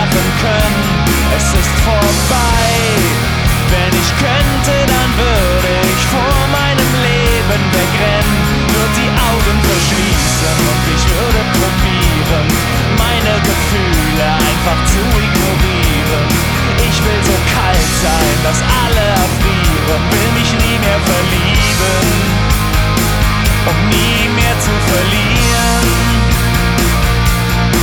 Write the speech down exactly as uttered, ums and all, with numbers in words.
machen können. Es ist vorbei, wenn ich könnte.